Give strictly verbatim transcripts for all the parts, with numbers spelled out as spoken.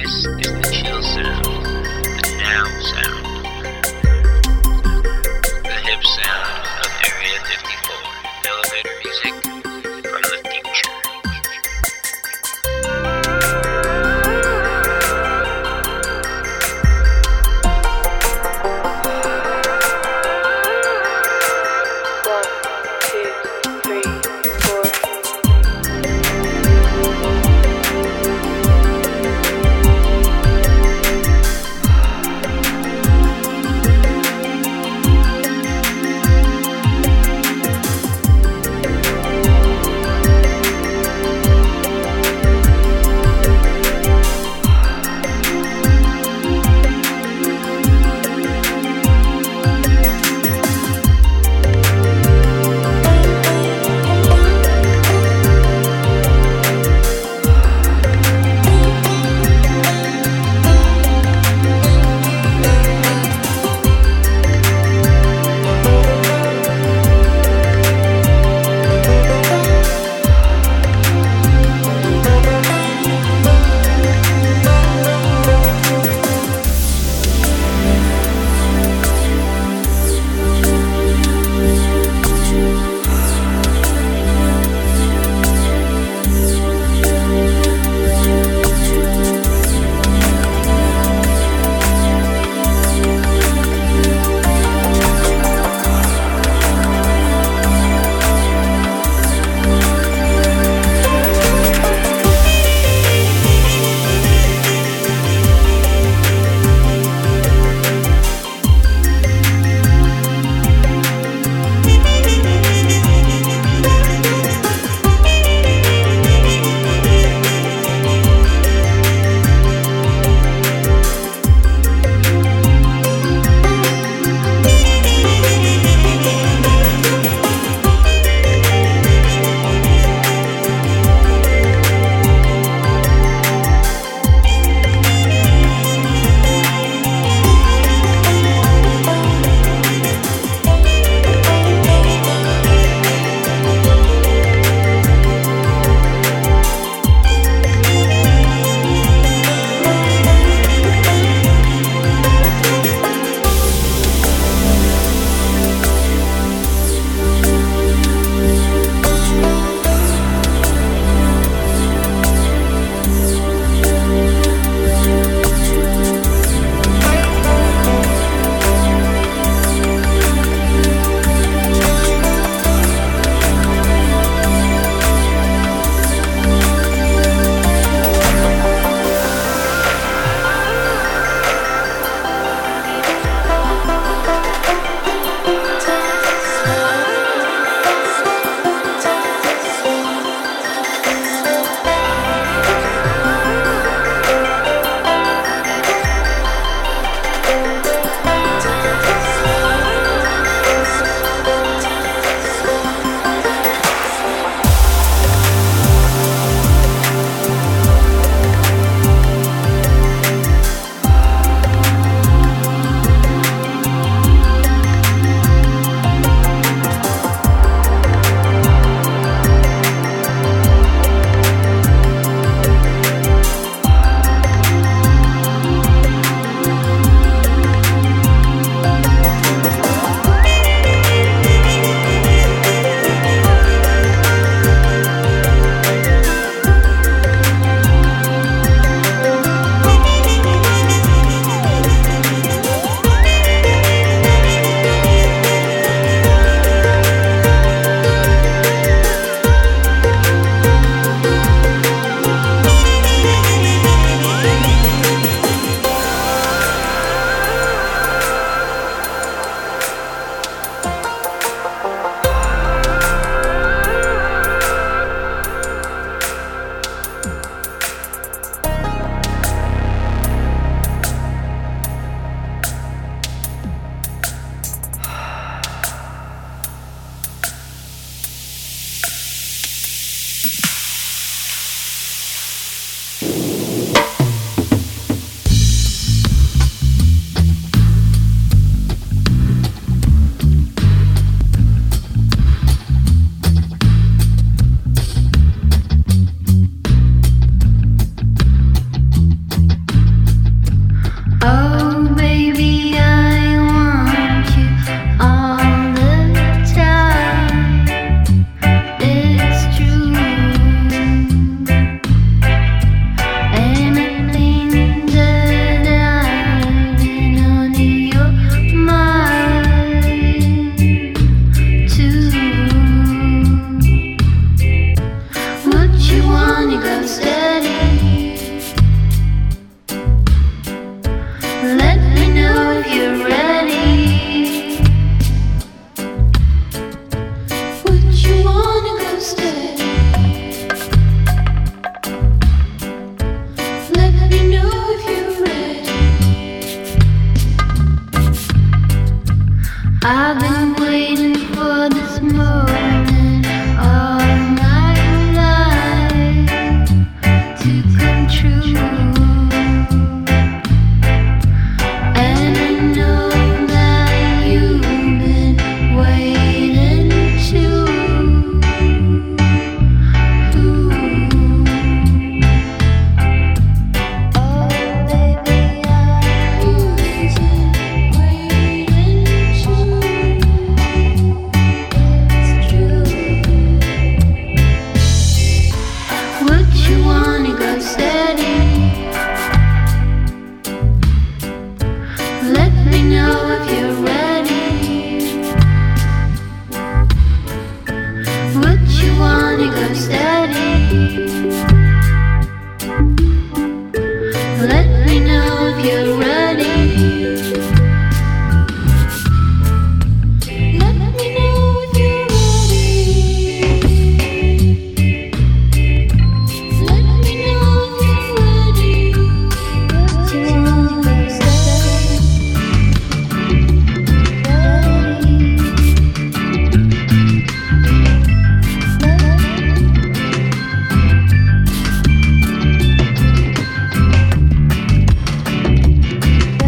This is the chill sound, the now sound, the hip sound of Area fifty-four. Elevator music from the future. I've been waiting for this moment all my life to come true, and I know that you've been waiting too. Oh baby, I'm waiting too. It's true. Would you wanna go steady? Let me know if you're ready. Would you wanna go steady? Let me know if you're ready. Let me know if you're ready. Let me know if you're ready. Would you wanna go steady? Ready.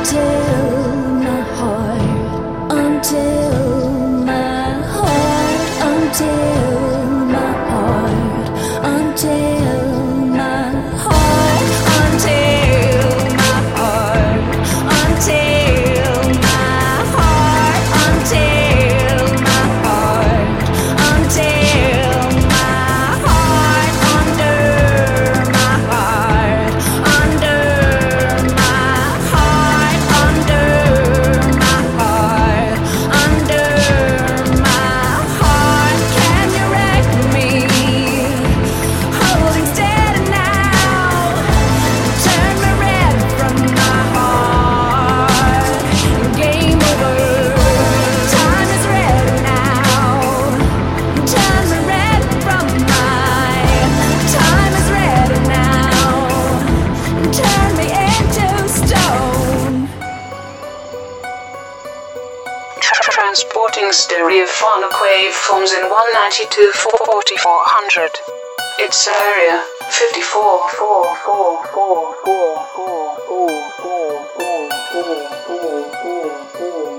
Transporting stereophonic waveforms in one ninety-two forty-four hundred. It's area fifty-four. four, four, four, four, four, four, four, four, four, four, four, four,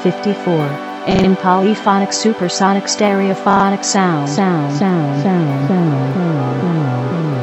fifty-four. In polyphonic supersonic stereophonic sound. Sound. Sound. Sound. Sound. Sound.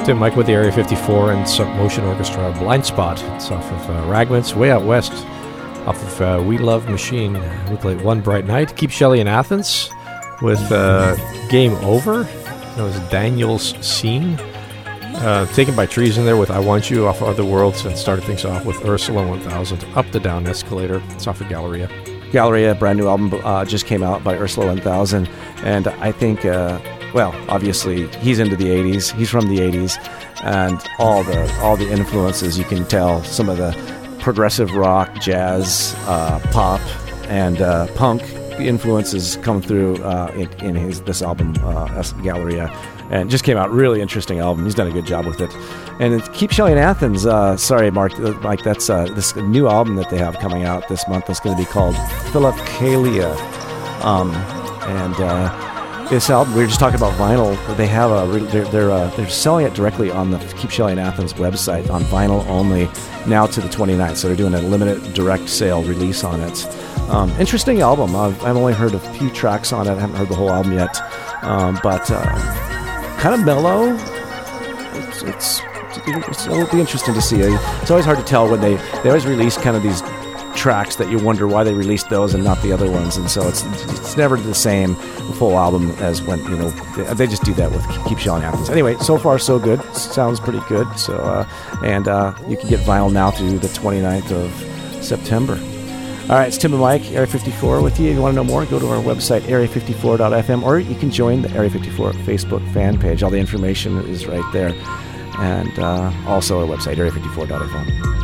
Tim Mike with the Area fifty-four and Submotion Orchestra, Blind Spot. It's off of uh, Ragman's, Way Out West, off of uh, We Love Machine. We played One Bright Night. Keep Shelley in Athens with uh, Game Over. That was Daniel's Scene. Uh, Taken by Treason there with I Want You off of Other Worlds, and started things off with Ursula one thousand, Up the Down Escalator. It's off of Galleria. Galleria, brand new album, uh, just came out by Ursula one thousand, and I think, uh, well, obviously he's into the eighties. He's from the eighties, and all the all the influences you can tell. Some of the progressive rock, jazz, uh, pop, and uh, punk influences come through uh, in, in his this album, uh, Galleria, and just came out really interesting album. He's done a good job with it. And it, Keep Shelley in Athens. Uh, sorry, Mark, Mike. That's uh, this new album that they have coming out this month. That's going to be called Philipkalia. Um, and uh, this album, we were just talking about vinyl. They have a they're they're, uh, they're selling it directly on the Keep Shelley in Athens website on vinyl only now to the twenty-ninth. So they're doing a limited direct sale release on it. Um, interesting album. I've, I've only heard a few tracks on it. I haven't heard the whole album yet, um, but uh, kind of mellow. It's, it's it's it'll be interesting to see. It's always hard to tell when they they always release kind of these tracks that you wonder why they released those and not the other ones, and so it's it's never the same full album as when, you know, they, they just do that with Keep Shelley in Athens. Anyway, so far so good. Sounds pretty good. So uh, and uh, you can get vinyl now to the twenty-ninth of September. All right, it's Tim and Mike, Area fifty-four with you. If you want to know more, go to our website, area fifty-four dot f m, or you can join the Area fifty-four Facebook fan page. All the information is right there. And uh, also our website, area fifty-four dot f m.